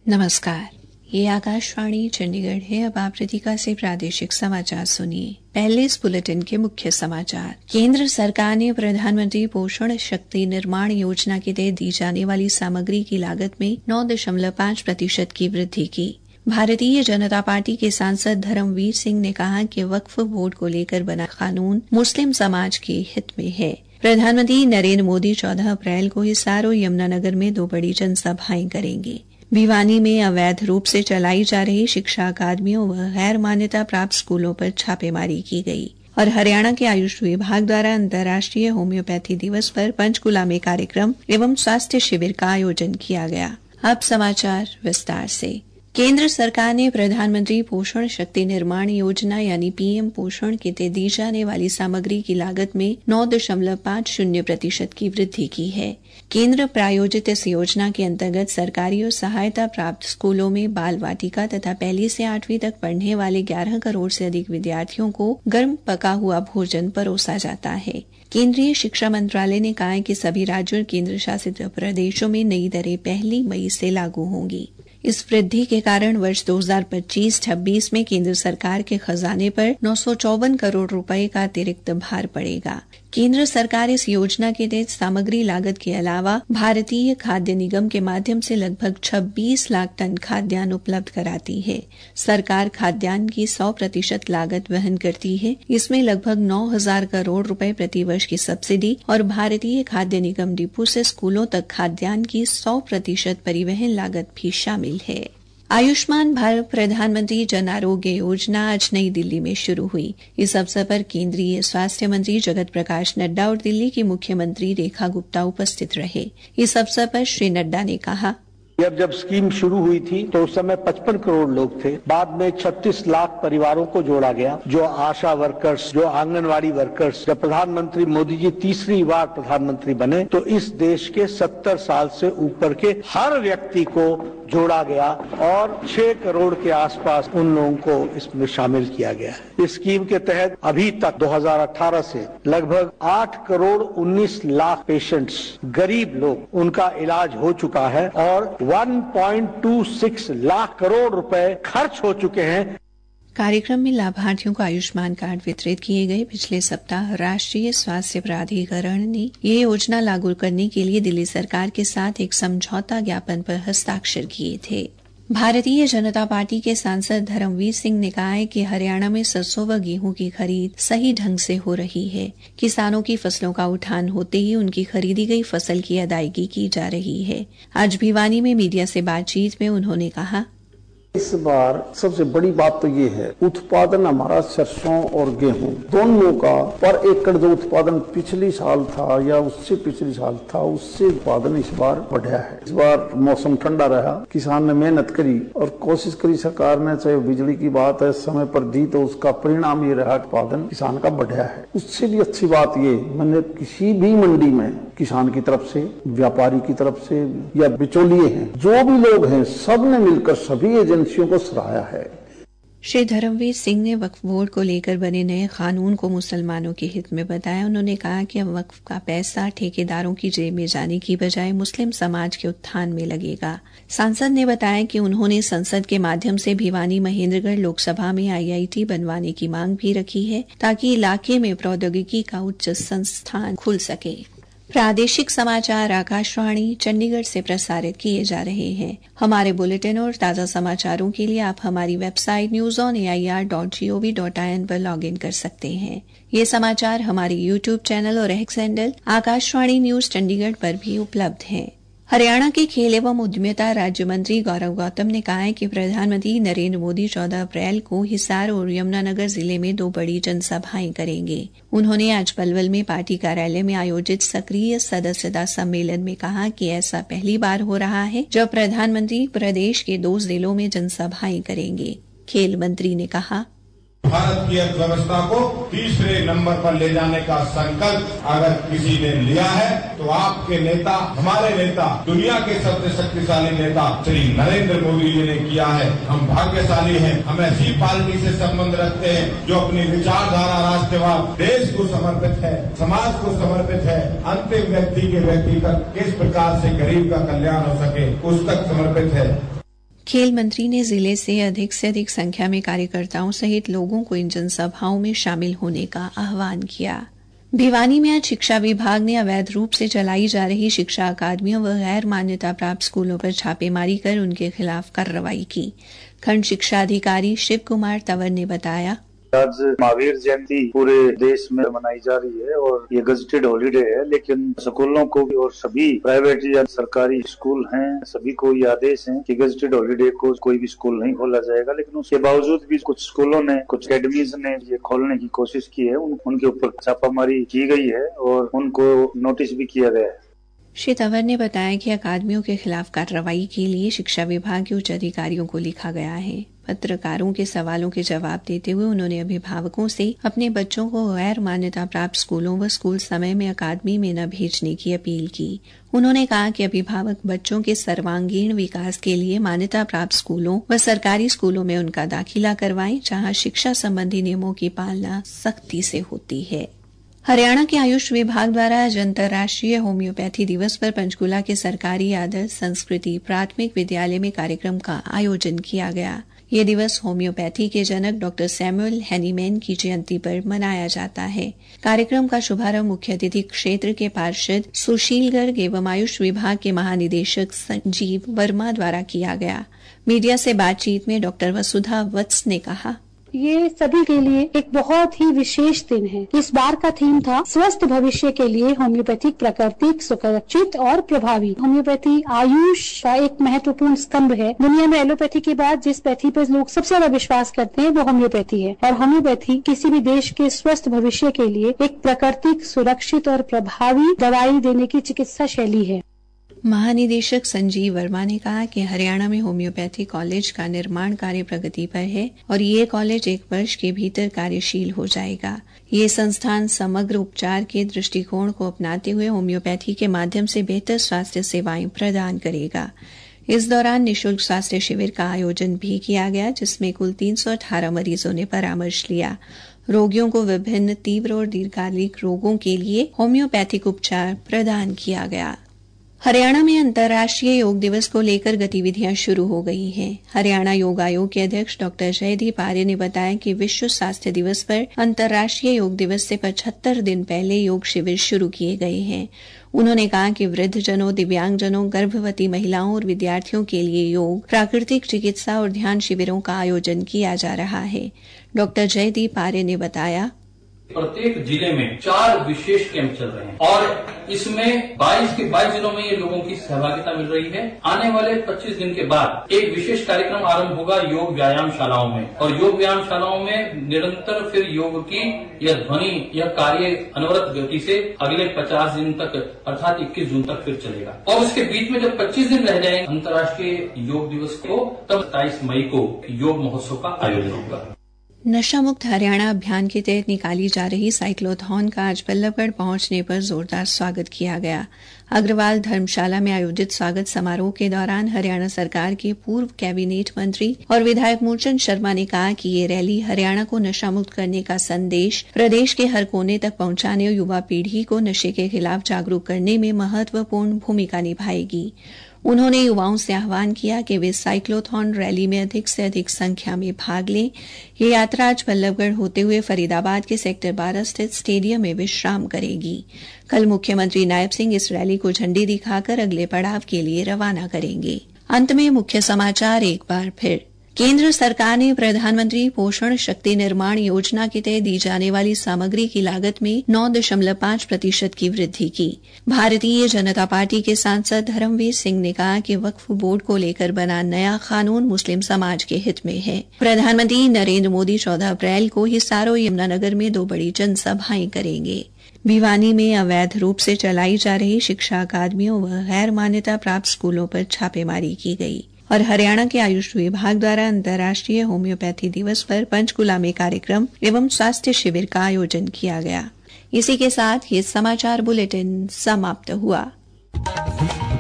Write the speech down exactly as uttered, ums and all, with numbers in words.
नमस्कार, ये आकाशवाणी चंडीगढ़ है। अब आप रितिका से प्रादेशिक समाचार सुनिए। पहले इस बुलेटिन के मुख्य समाचार। केंद्र सरकार ने प्रधानमंत्री पोषण शक्ति निर्माण योजना के तहत दी जाने वाली सामग्री की लागत में नौ दशमलव पांच प्रतिशत की वृद्धि की। भारतीय जनता पार्टी के सांसद धर्मवीर सिंह ने कहा कि वक्फ बोर्ड को लेकर बना कानून मुस्लिम समाज के हित में है। प्रधानमंत्री नरेंद्र मोदी चौदह अप्रैल को हिसार और यमुनानगर में दो बड़ी जनसभाएं करेंगे। भिवानी में अवैध रूप से चलाई जा रही शिक्षा अकादमियों व गैर मान्यता प्राप्त स्कूलों पर छापेमारी की गई। और हरियाणा के आयुष विभाग द्वारा अंतर्राष्ट्रीय होम्योपैथी दिवस पर पंचकुला में कार्यक्रम एवं स्वास्थ्य शिविर का आयोजन किया गया। अब समाचार विस्तार से। केंद्र सरकार ने प्रधानमंत्री पोषण शक्ति निर्माण योजना यानी पीएम पोषण के तहत दी जाने वाली सामग्री की लागत में नौ दशमलव पांच शून्य प्रतिशत की वृद्धि की है। केंद्र प्रायोजित इस योजना के अंतर्गत सरकारी और सहायता प्राप्त स्कूलों में बाल वाटिका तथा पहली से आठवीं तक पढ़ने वाले ग्यारह करोड़ से अधिक विद्यार्थियों को गर्म पका हुआ भोजन परोसा जाता है। केंद्रीय शिक्षा मंत्रालय ने कहा है कि सभी राज्यों और केंद्र शासित प्रदेशों में नई दरें पहली मई से लागू होंगी। इस वृद्धि के कारण वर्ष दो हज़ार पच्चीस छब्बीस में केंद्र सरकार के खजाने पर नौ सौ चौवन करोड़ रुपए का अतिरिक्त भार पड़ेगा। केंद्र सरकार इस योजना के तहत सामग्री लागत के अलावा भारतीय खाद्य निगम के माध्यम से लगभग छब्बीस लाख टन खाद्यान्न उपलब्ध कराती है। सरकार खाद्यान्न की सौ प्रतिशत लागत वहन करती है। इसमें लगभग नौ हजार करोड़ रुपए प्रति वर्ष की सब्सिडी और भारतीय खाद्य निगम डिपो से स्कूलों तक खाद्यान्न की सौ प्रतिशत परिवहन लागत भी शामिल है। आयुष्मान भारत प्रधानमंत्री जन आरोग्य योजना आज नई दिल्ली में शुरू हुई। इस अवसर पर केंद्रीय स्वास्थ्य मंत्री जगत प्रकाश नड्डा और दिल्ली की मुख्यमंत्री रेखा गुप्ता उपस्थित रहे। इस अवसर पर श्री नड्डा ने कहा, जब जब स्कीम शुरू हुई थी तो उस समय पचपन करोड़ लोग थे। बाद में छत्तीस लाख परिवारों को जोड़ा गया, जो आशा वर्कर्स, जो आंगनवाड़ी वर्कर्स। जब प्रधानमंत्री मोदी जी तीसरी बार प्रधानमंत्री बने तो इस देश के सत्तर साल से ऊपर के हर व्यक्ति को जोड़ा गया और छह करोड़ के आसपास उन लोगों को इसमें शामिल किया गया है। इस स्कीम के तहत अभी तक दो हज़ार अठारह से लगभग आठ करोड़ उन्नीस लाख पेशेंट्स, गरीब लोग, उनका इलाज हो चुका है और एक पॉइंट दो छह लाख करोड़ रुपए खर्च हो चुके हैं। कार्यक्रम में लाभार्थियों को आयुष्मान कार्ड वितरित किए गए। पिछले सप्ताह राष्ट्रीय स्वास्थ्य प्राधिकरण ने ये योजना लागू करने के लिए दिल्ली सरकार के साथ एक समझौता ज्ञापन पर हस्ताक्षर किए थे। भारतीय जनता पार्टी के सांसद धर्मवीर सिंह ने कहा है कि हरियाणा में सरसों व गेहूं की खरीद सही ढंग से हो रही है। किसानों की फसलों का उठान होते ही उनकी खरीदी गई फसल की अदायगी की जा रही है। आज भिवानी में मीडिया से बातचीत में उन्होंने कहा, इस बार सबसे बड़ी बात तो ये है, उत्पादन हमारा सरसों और गेहूं दोनों का पर एकड़ जो उत्पादन पिछली साल था या उससे पिछली साल था, उससे उत्पादन इस बार बढ़ा है। इस बार मौसम ठंडा रहा, किसान ने मेहनत करी और कोशिश करी सरकार ने, चाहे बिजली की बात है, समय पर दी, तो उसका परिणाम ये रहा, उत्पादन किसान का बढ़ा है। उससे भी अच्छी बात ये, मैंने किसी भी मंडी में किसान की तरफ से, व्यापारी की तरफ से या बिचौलिए हैं, जो भी लोग हैं, सब ने मिलकर सभी एजेंसियों को सराहा है। श्री धर्मवीर सिंह ने वक्फ बोर्ड को लेकर बने नए कानून को मुसलमानों के हित में बताया। उन्होंने कहा कि अब वक्फ का पैसा ठेकेदारों की जेब में जाने की बजाय मुस्लिम समाज के उत्थान में लगेगा। सांसद ने बताया कि उन्होंने संसद के माध्यम से भिवानी महेंद्रगढ़ लोकसभा में आईआईटी बनवाने की मांग भी रखी है, ताकि इलाके में प्रौद्योगिकी का उच्च संस्थान खुल सके। प्रादेशिक समाचार आकाशवाणी चंडीगढ़ से प्रसारित किए जा रहे हैं। हमारे बुलेटिन और ताज़ा समाचारों के लिए आप हमारी website news on A I R dot G O V dot I N पर लॉग इन कर सकते हैं। ये समाचार हमारे यूट्यूब चैनल और X handle Akashvani news Chandigarh पर भी उपलब्ध हैं। हरियाणा के खेल एवं उद्यमिता राज्य मंत्री गौरव गौतम ने कहा है कि प्रधानमंत्री नरेंद्र मोदी चौदह अप्रैल को हिसार और यमुनानगर जिले में दो बड़ी जनसभाएं करेंगे। उन्होंने आज पलवल में पार्टी कार्यालय में आयोजित सक्रिय सदस्यता सम्मेलन में कहा कि ऐसा पहली बार हो रहा है जब प्रधानमंत्री प्रदेश के दो जिलों में जनसभाएं करेंगे। खेल मंत्री ने कहा, भारत की अर्थव्यवस्था को तीसरे नंबर पर ले जाने का संकल्प अगर किसी ने लिया है तो आपके नेता, हमारे नेता, दुनिया के सबसे शक्तिशाली नेता श्री नरेंद्र मोदी जी ने किया है। हम भाग्यशाली हैं, हम ऐसी पार्टी से संबंध रखते हैं जो अपनी विचारधारा राष्ट्रवाद, देश को समर्पित है, समाज को समर्पित है, अंतिम व्यक्ति के व्यक्ति तक किस प्रकार से गरीब का कल्याण हो सके उस तक समर्पित है। खेल मंत्री ने जिले से अधिक से अधिक संख्या में कार्यकर्ताओं सहित लोगों को इन जनसभाओं में शामिल होने का आह्वान किया। भिवानी में आज शिक्षा विभाग ने अवैध रूप से चलाई जा रही शिक्षा अकादमियों व गैर मान्यता प्राप्त स्कूलों पर छापेमारी कर उनके खिलाफ कार्रवाई की। खंड शिक्षा अधिकारी शिव कुमार तंवर ने बताया, आज महावीर जयंती पूरे देश में मनाई जा रही है और ये गजटेड हॉलीडे है, लेकिन स्कूलों को भी और सभी प्राइवेट या सरकारी स्कूल हैं सभी को ये आदेश है कि गजटेड हॉलीडे को कोई भी स्कूल नहीं खोला जाएगा। लेकिन उसके बावजूद भी कुछ स्कूलों ने, कुछ अकेडमीज ने ये खोलने की कोशिश की है। उन, उनके ऊपर छापामारी की गई है और उनको नोटिस भी किया गया है। श्री तंवर ने बताया कि अकादमियों के खिलाफ कार्रवाई के लिए शिक्षा विभाग के उच्च अधिकारियों को लिखा गया है। पत्रकारों के सवालों के जवाब देते हुए उन्होंने अभिभावकों से अपने बच्चों को गैर मान्यता प्राप्त स्कूलों व स्कूल समय में अकादमी में न भेजने की अपील की। उन्होंने कहा कि अभिभावक बच्चों के सर्वांगीण विकास के लिए मान्यता प्राप्त स्कूलों व सरकारी स्कूलों में उनका दाखिला करवाएं, जहां शिक्षा संबंधी नियमों की पालना सख्ती से होती है। हरियाणा के आयुष विभाग द्वारा आज अंतर्राष्ट्रीय होम्योपैथी दिवस पर पंचकूला के सरकारी आदर्श संस्कृति प्राथमिक विद्यालय में कार्यक्रम का आयोजन किया गया। ये दिवस होम्योपैथी के जनक डॉक्टर सैमुअल हैनीमैन की जयंती पर मनाया जाता है। कार्यक्रम का शुभारंभ मुख्य अतिथि क्षेत्र के पार्षद सुशील गर्ग एवं आयुष विभाग के महानिदेशक संजीव वर्मा द्वारा किया गया। मीडिया से बातचीत में डॉक्टर वसुधा वत्स ने कहा, ये सभी के लिए एक बहुत ही विशेष दिन है। इस बार का थीम था स्वस्थ भविष्य के लिए होम्योपैथिक प्राकृतिक सुरक्षित और प्रभावी। होम्योपैथी आयुष का एक महत्वपूर्ण स्तंभ है। दुनिया में एलोपैथी के बाद जिस पैथी पर लोग सबसे ज्यादा विश्वास करते हैं वो होम्योपैथी है और होम्योपैथी किसी भी देश के स्वस्थ भविष्य के लिए एक प्राकृतिक सुरक्षित और प्रभावी दवाई देने की चिकित्सा शैली है। महानिदेशक संजीव वर्मा ने कहा कि हरियाणा में होम्योपैथी कॉलेज का निर्माण कार्य प्रगति पर है और ये कॉलेज एक वर्ष के भीतर कार्यशील हो जाएगा। ये संस्थान समग्र उपचार के दृष्टिकोण को अपनाते हुए होम्योपैथी के माध्यम से बेहतर स्वास्थ्य सेवाएं प्रदान करेगा। इस दौरान निःशुल्क स्वास्थ्य शिविर का आयोजन भी किया गया, जिसमें कुल तीन सौ अठारह मरीजों ने परामर्श लिया। रोगियों को विभिन्न तीव्र और दीर्घकालिक रोगों के लिए होम्योपैथिक उपचार प्रदान किया गया। हरियाणा में अंतर्राष्ट्रीय योग दिवस को लेकर गतिविधियां शुरू हो गई हैं। हरियाणा योग आयोग के अध्यक्ष डॉक्टर जयदीप आर्य ने बताया कि विश्व स्वास्थ्य दिवस पर अंतर्राष्ट्रीय योग दिवस से पचहत्तर दिन पहले योग शिविर शुरू किए गए हैं। उन्होंने कहा कि वृद्धजनों, दिव्यांगजनों, गर्भवती महिलाओं और विद्यार्थियों के लिए योग, प्राकृतिक चिकित्सा और ध्यान शिविरों का आयोजन किया जा रहा है। डॉक्टर जयदीप आर्य ने बताया, प्रत्येक जिले में चार विशेष कैंप चल रहे हैं और इसमें बाईस के बाईस जिलों में ये लोगों की सहभागिता मिल रही है। आने वाले पच्चीस दिन के बाद एक विशेष कार्यक्रम आरंभ होगा योग व्यायामशालाओं में और योग व्यायामशालाओं में निरंतर फिर योग की यह ध्वनि यह कार्य अनवरत गति से अगले पचास दिन तक अर्थात इक्कीस जून तक फिर चलेगा और उसके बीच में जब पच्चीस दिन रह जाएंगे अंतर्राष्ट्रीय योग दिवस को, तब सत्ताईस मई को योग महोत्सव का आयोजन होगा। नशा मुक्त हरियाणा अभियान के तहत निकाली जा रही साइक्लोथॉन का आज बल्लभगढ़ पहुंचने पर जोरदार स्वागत किया गया। अग्रवाल धर्मशाला में आयोजित स्वागत समारोह के दौरान हरियाणा सरकार के पूर्व कैबिनेट मंत्री और विधायक मूलचंद शर्मा ने कहा कि ये रैली हरियाणा को नशा मुक्त करने का संदेश प्रदेश के हर कोने तक पहुंचाने और युवा पीढ़ी को नशे के खिलाफ जागरूक करने में महत्वपूर्ण भूमिका निभाएगी। उन्होंने युवाओं से आह्वान किया कि वे साइक्लोथॉन रैली में अधिक से अधिक संख्या में भाग लें। ये यात्रा आज बल्लभगढ़ होते हुए फरीदाबाद के सेक्टर बारह स्थित स्टेडियम में विश्राम करेगी। कल मुख्यमंत्री नायब सिंह इस रैली को झंडी दिखाकर अगले पड़ाव के लिए रवाना करेंगे। अंत में मुख्य समाचार एक बार फिर। केंद्र सरकार ने प्रधानमंत्री पोषण शक्ति निर्माण योजना के तहत दी जाने वाली सामग्री की लागत में नौ दशमलव पांच प्रतिशत की वृद्धि की। भारतीय जनता पार्टी के सांसद धर्मवीर सिंह ने कहा कि वक्फ बोर्ड को लेकर बना नया कानून मुस्लिम समाज के हित में है। प्रधानमंत्री नरेंद्र मोदी चौदह अप्रैल को हिसार और यमुनानगर में दो बड़ी जनसभाएं करेंगे। भिवानी में अवैध रूप से चलाई जा रही शिक्षा अकादमियों व गैर मान्यता प्राप्त स्कूलों पर छापेमारी की गई। और हरियाणा के आयुष विभाग द्वारा अंतर्राष्ट्रीय होम्योपैथी दिवस पर पंचकुला में कार्यक्रम एवं स्वास्थ्य शिविर का आयोजन किया गया। इसी के साथ ये समाचार बुलेटिन समाप्त हुआ।